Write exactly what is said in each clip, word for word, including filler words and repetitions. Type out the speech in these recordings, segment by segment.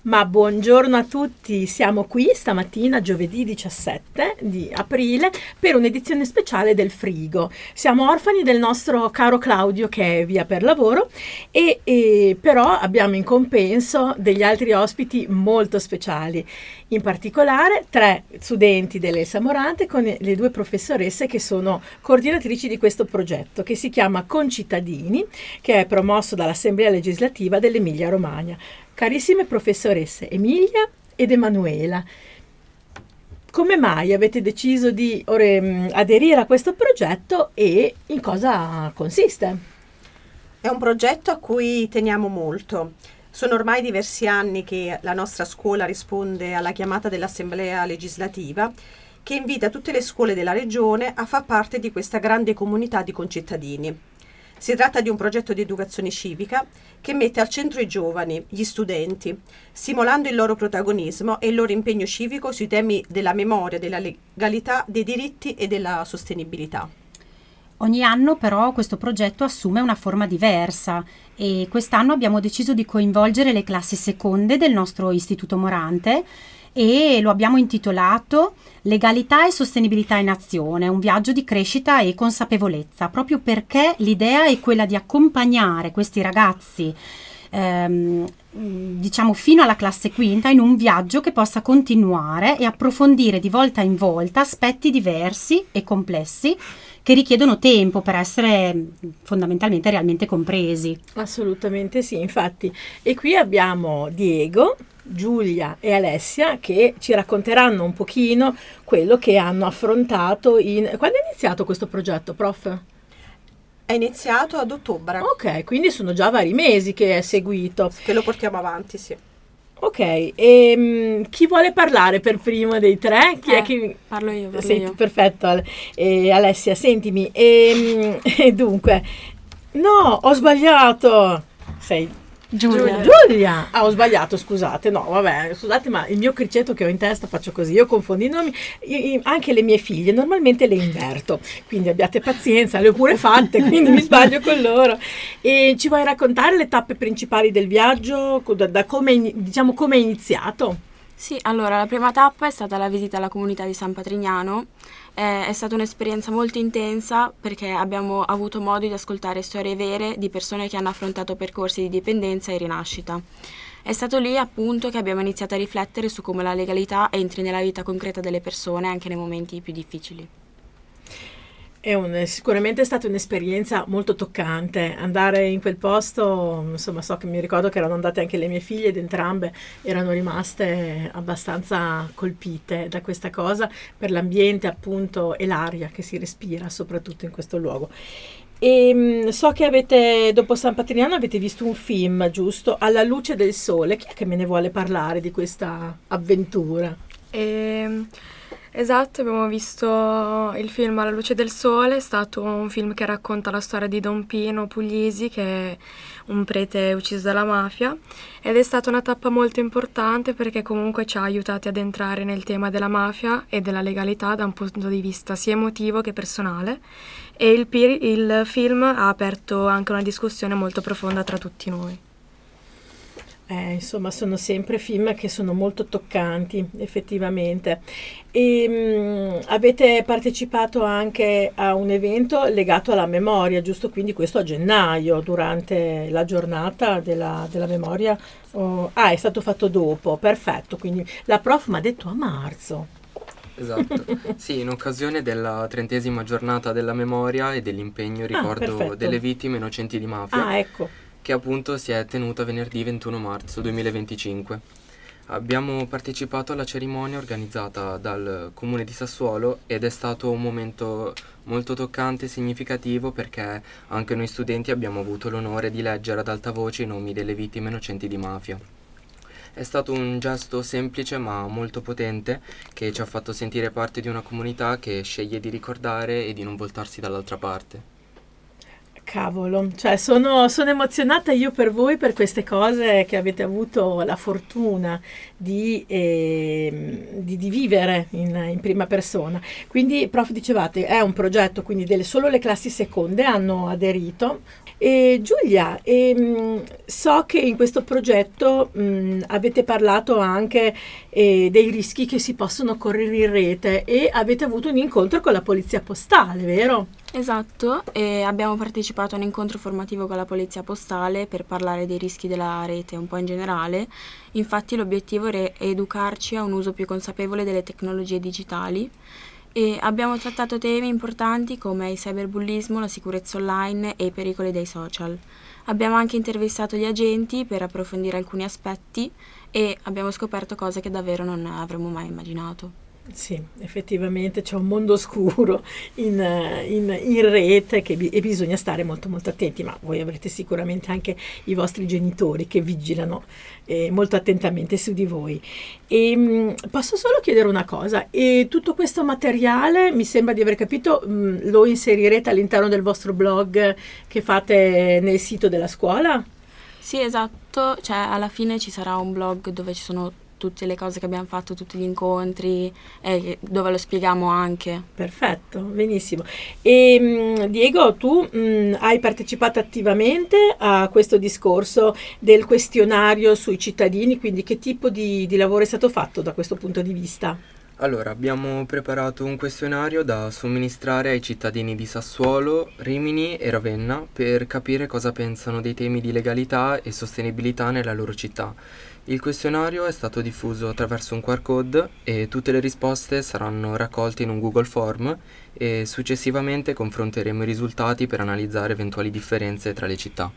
Ma buongiorno a tutti, siamo qui stamattina giovedì diciassette di aprile per un'edizione speciale del Frigo. Siamo orfani del nostro caro Claudio che è via per lavoro e, e però abbiamo in compenso degli altri ospiti molto speciali, in particolare tre studenti dell'Elsa Morante con le due professoresse che sono coordinatrici di questo progetto che si chiama Concittadini, che è promosso dall'Assemblea Legislativa dell'Emilia Romagna. Carissime professoresse Emilia ed Emanuela, come mai avete deciso di ore, aderire a questo progetto e in cosa consiste? È un progetto a cui teniamo molto. Sono ormai diversi anni che la nostra scuola risponde alla chiamata dell'Assemblea Legislativa che invita tutte le scuole della regione a far parte di questa grande comunità di concittadini. Si tratta di un progetto di educazione civica che mette al centro i giovani, gli studenti, stimolando il loro protagonismo e il loro impegno civico sui temi della memoria, della legalità, dei diritti e della sostenibilità. Ogni anno però questo progetto assume una forma diversa e quest'anno abbiamo deciso di coinvolgere le classi seconde del nostro Istituto Morante e lo abbiamo intitolato Legalità e Sostenibilità in Azione, un viaggio di crescita e consapevolezza, proprio perché l'idea è quella di accompagnare questi ragazzi ehm, diciamo fino alla classe quinta in un viaggio che possa continuare e approfondire di volta in volta aspetti diversi e complessi che richiedono tempo per essere fondamentalmente realmente compresi. Assolutamente sì, infatti. E qui abbiamo Diego, Giulia e Alessia che ci racconteranno un pochino quello che hanno affrontato in... Quando è iniziato questo progetto, prof? È iniziato ad ottobre. Ok, quindi sono già vari mesi che è seguito. Che lo portiamo avanti, sì. Ok, e um, chi vuole parlare per primo dei tre? Chi eh, è che... Parlo io, parlo Senti, io. Perfetto, e Alessia, sentimi. E, e dunque, no, ho sbagliato. Sei Giulia. Giulia! Ah, ho sbagliato, scusate. No, vabbè, scusate, ma il mio criceto che ho in testa faccio così, io confondo i nomi. Io, io, anche le mie figlie normalmente le inverto, quindi abbiate pazienza, le ho pure fatte, quindi mi sbaglio con loro. E ci vuoi raccontare le tappe principali del viaggio, da, da come, diciamo, come è iniziato? Sì, allora, la prima tappa è stata la visita alla comunità di San Patrignano. Eh, è stata un'esperienza molto intensa perché abbiamo avuto modo di ascoltare storie vere di persone che hanno affrontato percorsi di dipendenza e rinascita. È stato lì appunto che abbiamo iniziato a riflettere su come la legalità entri nella vita concreta delle persone anche nei momenti più difficili. È un, sicuramente è stata un'esperienza molto toccante andare in quel posto, insomma so che mi ricordo che erano andate anche le mie figlie ed entrambe erano rimaste abbastanza colpite da questa cosa per l'ambiente appunto e l'aria che si respira soprattutto in questo luogo. E so che avete, dopo San Patrignano avete visto un film, giusto? Alla luce del sole. Chi è che me ne vuole parlare di questa avventura? E... Esatto, abbiamo visto il film Alla luce del sole, è stato un film che racconta la storia di Don Pino Puglisi, che è un prete ucciso dalla mafia, ed è stata una tappa molto importante perché comunque ci ha aiutati ad entrare nel tema della mafia e della legalità da un punto di vista sia emotivo che personale, e il, il film ha aperto anche una discussione molto profonda tra tutti noi. Eh, insomma, sono sempre film che sono molto toccanti, effettivamente. E, mh, avete partecipato anche a un evento legato alla memoria, giusto? Quindi questo a gennaio, durante la giornata della, della memoria. Oh, ah, è stato fatto dopo, perfetto. Quindi la prof mi ha detto a marzo. Esatto, sì, in occasione della trentesima giornata della memoria e dell'impegno ricordo ah, delle vittime innocenti di mafia. Ah, ecco. Che appunto si è tenuta venerdì ventuno marzo duemilaventicinque. Abbiamo partecipato alla cerimonia organizzata dal Comune di Sassuolo ed è stato un momento molto toccante e significativo perché anche noi studenti abbiamo avuto l'onore di leggere ad alta voce i nomi delle vittime innocenti di mafia. È stato un gesto semplice ma molto potente che ci ha fatto sentire parte di una comunità che sceglie di ricordare e di non voltarsi dall'altra parte. Cavolo, cioè sono, sono emozionata io per voi, per queste cose che avete avuto la fortuna di, eh, di, di vivere in, in prima persona. Quindi, prof, dicevate, è un progetto, quindi delle, solo le classi seconde hanno aderito. E Giulia, ehm, so che in questo progetto mh, avete parlato anche eh, dei rischi che si possono correre in rete e avete avuto un incontro con la polizia postale, vero? Esatto, e abbiamo partecipato a un incontro formativo con la polizia postale per parlare dei rischi della rete un po' in generale. Infatti l'obiettivo è educarci a un uso più consapevole delle tecnologie digitali. E abbiamo trattato temi importanti come il cyberbullismo, la sicurezza online e i pericoli dei social. Abbiamo anche intervistato gli agenti per approfondire alcuni aspetti e abbiamo scoperto cose che davvero non avremmo mai immaginato. Sì, effettivamente c'è un mondo oscuro in, in, in rete che bi- e bisogna stare molto molto attenti, ma voi avrete sicuramente anche i vostri genitori che vigilano eh, molto attentamente su di voi. E, mh, posso solo chiedere una cosa, e tutto questo materiale, mi sembra di aver capito, mh, lo inserirete all'interno del vostro blog che fate nel sito della scuola? Sì, esatto, cioè alla fine ci sarà un blog dove ci sono tutte le cose che abbiamo fatto, tutti gli incontri, eh, dove lo spieghiamo anche. Perfetto, benissimo. E mh, Diego, tu mh, hai partecipato attivamente a questo discorso del questionario sui cittadini, quindi che tipo di, di lavoro è stato fatto da questo punto di vista? Allora, abbiamo preparato un questionario da somministrare ai cittadini di Sassuolo, Rimini e Ravenna per capire cosa pensano dei temi di legalità e sostenibilità nella loro città. Il questionario è stato diffuso attraverso un Q R code e tutte le risposte saranno raccolte in un Google Form e successivamente confronteremo i risultati per analizzare eventuali differenze tra le città.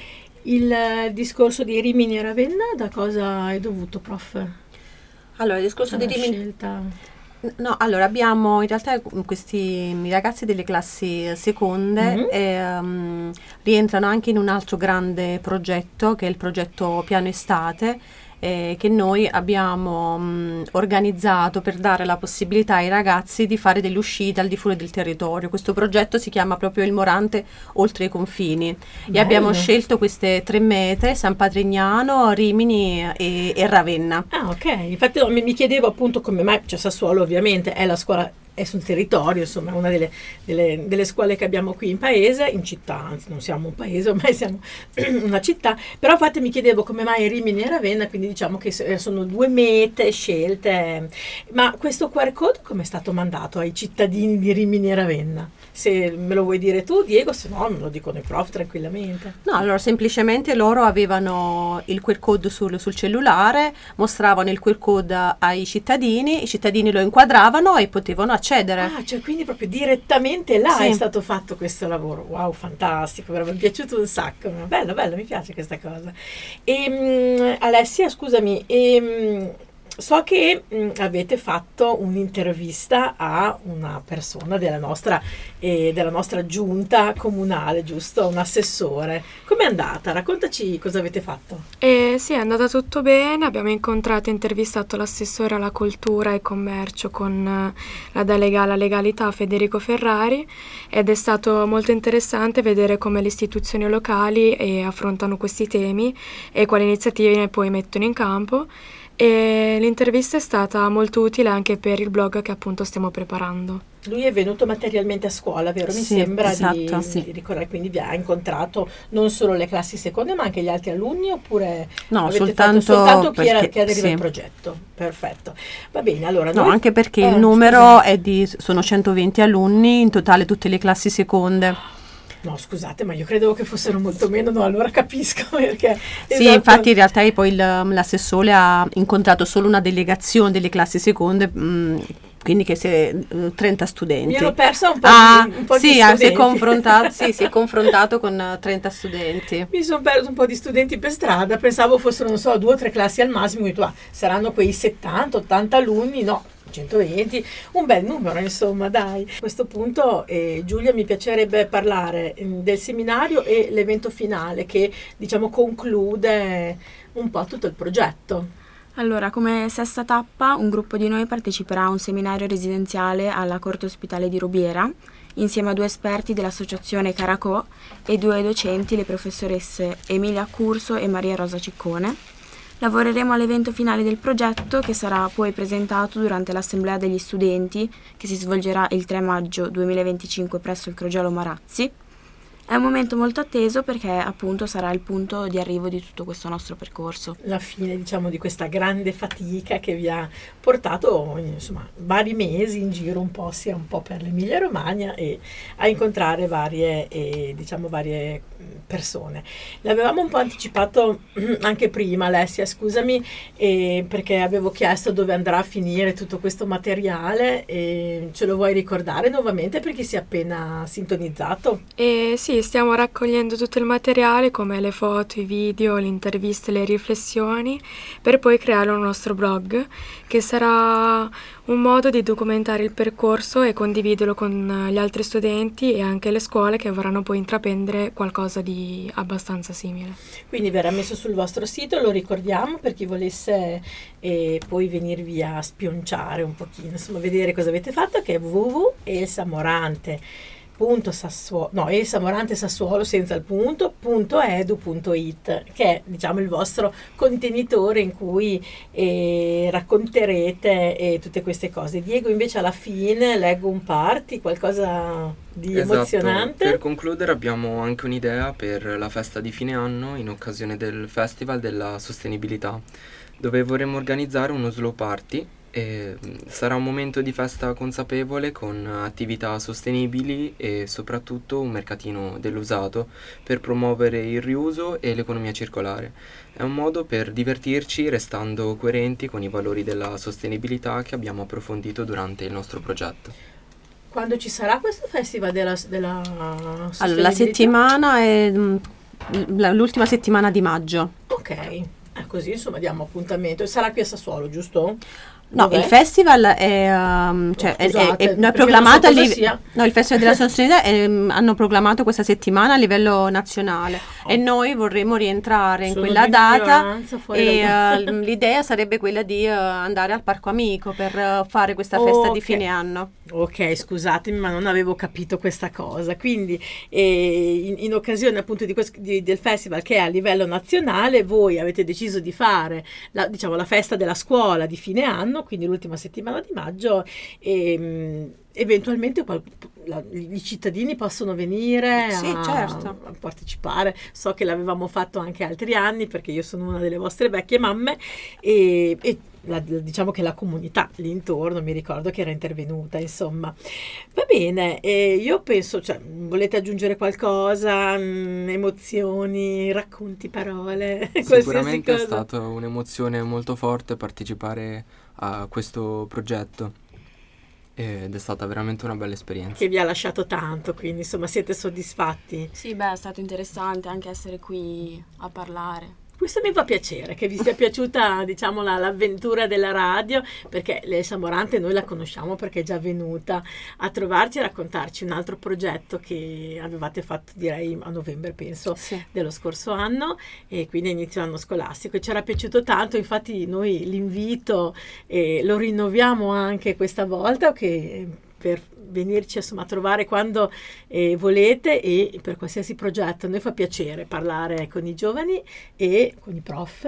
Il eh, discorso di Rimini e Ravenna da cosa è dovuto, prof? Allora, il discorso Alla di Rimini... scelta. No, allora abbiamo in realtà questi i ragazzi delle classi seconde Mhm. ehm, rientrano anche in un altro grande progetto che è il progetto Piano Estate, eh, che noi abbiamo mh, organizzato per dare la possibilità ai ragazzi di fare delle uscite al di fuori del territorio. Questo progetto si chiama proprio Il Morante oltre i confini e Bello. abbiamo scelto queste tre mete: San Patrignano, Rimini e, e Ravenna. Ah, ok. Infatti no, mi, mi chiedevo appunto come mai, cioè Sassuolo ovviamente è la scuola, è sul territorio, insomma, è una delle, delle, delle scuole che abbiamo qui in paese, in città, anzi non siamo un paese, ormai siamo una città, però infatti mi chiedevo come mai Rimini e Ravenna, quindi diciamo che sono due mete scelte. Ma questo Q R code come è stato mandato ai cittadini di Rimini e Ravenna? Se me lo vuoi dire tu, Diego, se no me lo dicono i prof tranquillamente. No, allora semplicemente loro avevano il Q R code sul, sul cellulare, mostravano il Q R code ai cittadini, i cittadini lo inquadravano e potevano accedere. Ah, cioè quindi proprio direttamente là Sì. è stato fatto questo lavoro. Wow, fantastico, mi è piaciuto un sacco. Bello, bello, mi piace questa cosa. E, mh, Alessia, scusami, e, mh, so che mh, avete fatto un'intervista a una persona della nostra, eh, della nostra giunta comunale, giusto? Un assessore. Com'è andata? Raccontaci cosa avete fatto. E sì, è andata tutto bene, abbiamo incontrato e intervistato l'assessore alla cultura e commercio con eh, la delega alla legalità Federico Ferrari, ed è stato molto interessante vedere come le istituzioni locali eh, affrontano questi temi e quali iniziative poi mettono in campo. E l'intervista è stata molto utile anche per il blog che appunto stiamo preparando. Lui è venuto materialmente a scuola, vero? Mi Sì, sembra esatto, di, sì. di ricordare, quindi vi ha incontrato non solo le classi seconde ma anche gli altri alunni, oppure No, avete soltanto fatto soltanto chi, era, perché- chi aderiva sì. al progetto? Perfetto, va bene, allora No, noi- anche perché eh, il numero scusate. è di, sono centoventi alunni in totale tutte le classi seconde. No, scusate, ma io credevo che fossero molto meno, no, allora capisco perché... Sì, esatto. infatti in realtà poi il- l'assessore ha incontrato solo una delegazione delle classi seconde, mh, quindi che se eh, trenta studenti. Mi ero persa un po' Ah, di, un po' sì, di ah, si è studenti. confrontato, sì, si è confrontato con eh, trenta studenti. Mi sono perso un po' di studenti per strada, pensavo fossero, non so, due o tre classi al massimo, quindi, ah, saranno quei settanta ottanta alunni, no, centoventi, un bel numero insomma, dai. A questo punto eh, Giulia, mi piacerebbe parlare eh, del seminario e l'evento finale che diciamo conclude un po' tutto il progetto. Allora, come sesta tappa, un gruppo di noi parteciperà a un seminario residenziale alla Corte Ospitale di Rubiera. insieme a due esperti dell'associazione Caracò e due docenti, le professoresse Emilia Curso e Maria Rosa Ciccone. Lavoreremo all'evento finale del progetto, che sarà poi presentato durante l'Assemblea degli Studenti, che si svolgerà il tre maggio duemilaventicinque presso il Crogiolo Marazzi. È un momento molto atteso perché appunto sarà il punto di arrivo di tutto questo nostro percorso. La fine, diciamo, di questa grande fatica che vi ha portato, insomma, vari mesi in giro un po', sia un po' per l'Emilia Romagna e a incontrare varie, eh, diciamo, varie persone. L'avevamo un po' anticipato anche prima, Alessia, scusami, eh, perché avevo chiesto dove andrà a finire tutto questo materiale, e ce lo vuoi ricordare nuovamente per chi si è appena sintonizzato? E sì, stiamo raccogliendo tutto il materiale come le foto, i video, le interviste, le riflessioni, per poi creare un nostro blog che sarà un modo di documentare il percorso e condividerlo con gli altri studenti e anche le scuole che vorranno poi intraprendere qualcosa di abbastanza simile. Quindi verrà messo sul vostro sito, lo ricordiamo per chi volesse eh, poi venirvi a spionciare un pochino, insomma vedere cosa avete fatto, che è w w w punto elsa morante punto sassuolo, no, Elsa Morante Sassuolo senza il punto, punto edu punto it, che è, diciamo, il vostro contenitore in cui eh, racconterete eh, tutte queste cose. Diego, invece, alla fine leggo un party, qualcosa di esatto. emozionante. Per concludere abbiamo anche un'idea per la festa di fine anno in occasione del Festival della Sostenibilità, dove vorremmo organizzare uno slow party. E sarà un momento di festa consapevole con attività sostenibili e soprattutto un mercatino dell'usato per promuovere il riuso e l'economia circolare. È un modo per divertirci restando coerenti con i valori della sostenibilità che abbiamo approfondito durante il nostro progetto. Quando ci sarà questo festival della, della sostenibilità? Allora, la settimana è l'ultima settimana di maggio. Ok, eh, così insomma diamo appuntamento. Sarà qui a Sassuolo, giusto? No, Dov'è? il festival è, um, cioè, oh, scusate, è, è, è, è perché proclamato non so a cosa live- sia. no, il Festival della Sostenibilità è, um, hanno proclamato questa settimana a livello nazionale Oh. e noi vorremmo rientrare in Sono quella di data minoranza, fuori e dal- uh, l'idea sarebbe quella di uh, andare al Parco Amico per uh, fare questa festa Ok. di fine anno. Ok, scusatemi, ma non avevo capito questa cosa. Quindi, eh, in, in occasione appunto di questo, di- del festival che è a livello nazionale, voi avete deciso di fare la, diciamo, la festa della scuola di fine anno, quindi l'ultima settimana di maggio, e mh, eventualmente qual- la- i cittadini possono venire Sì, a, certo. a partecipare. So che l'avevamo fatto anche altri anni perché io sono una delle vostre vecchie mamme e, e la- diciamo che la comunità lì intorno mi ricordo che era intervenuta, insomma. Va bene, e io penso, cioè, volete aggiungere qualcosa, mh, emozioni, racconti, parole, qualsiasi Sicuramente è cosa? stata un'emozione molto forte partecipare a questo progetto ed è stata veramente una bella esperienza. Che vi ha lasciato tanto, quindi insomma siete soddisfatti? Sì, beh, è stato interessante anche essere qui a parlare. Questo mi fa piacere, che vi sia piaciuta, diciamo, la- l'avventura della radio, perché l'Elsa Morante noi la conosciamo perché è già venuta a trovarci e a raccontarci un altro progetto che avevate fatto, direi, a novembre, penso, Sì. dello scorso anno, e quindi a inizio anno scolastico, e ci era piaciuto tanto. Infatti noi l'invito eh, lo rinnoviamo anche questa volta, che per venirci, insomma, a trovare quando eh, volete, e per qualsiasi progetto. A noi fa piacere parlare con i giovani e con i prof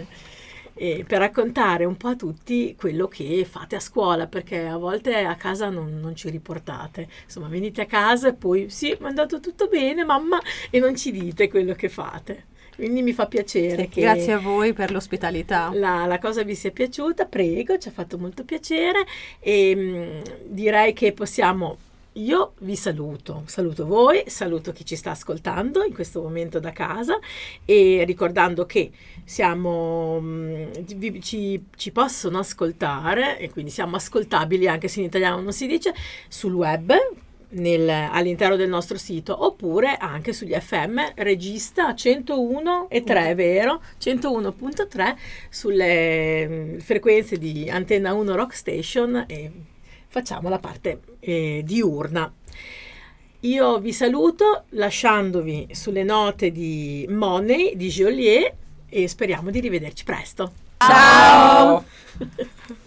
e per raccontare un po' a tutti quello che fate a scuola, perché a volte a casa non, non ci riportate. Insomma, venite a casa e poi sì, mi è andato tutto bene, mamma, e non ci dite quello che fate. Quindi mi fa piacere Sì, che grazie a voi per l'ospitalità. la, la cosa vi sia piaciuta, prego, ci ha fatto molto piacere, e mh, direi che possiamo, io vi saluto, saluto voi, saluto chi ci sta ascoltando in questo momento da casa, e ricordando che siamo, mh, vi- ci, ci possono ascoltare, e quindi siamo ascoltabili anche se in italiano non si dice, sul web, nel- all'interno del nostro sito, oppure anche sugli F M regista centouno e tre, vero? centouno virgola tre sulle mm, frequenze di Antenna uno Rock Station, e facciamo la parte eh, diurna. Io vi saluto lasciandovi sulle note di Money di Geolier, e speriamo di rivederci presto. Ciao!